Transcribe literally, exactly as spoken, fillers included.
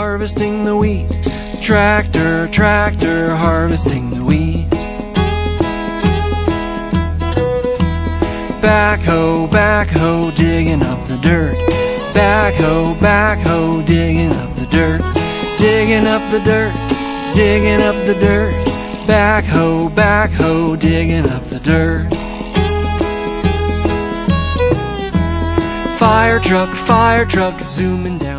harvesting the wheat. Tractor, tractor, harvesting the wheat. Backhoe, backhoe, digging up the dirt. Backhoe, backhoe, digging up the dirt. Digging up the dirt, digging up the dirt. Backhoe, backhoe, digging up the dirt. Fire truck, fire truck, zooming down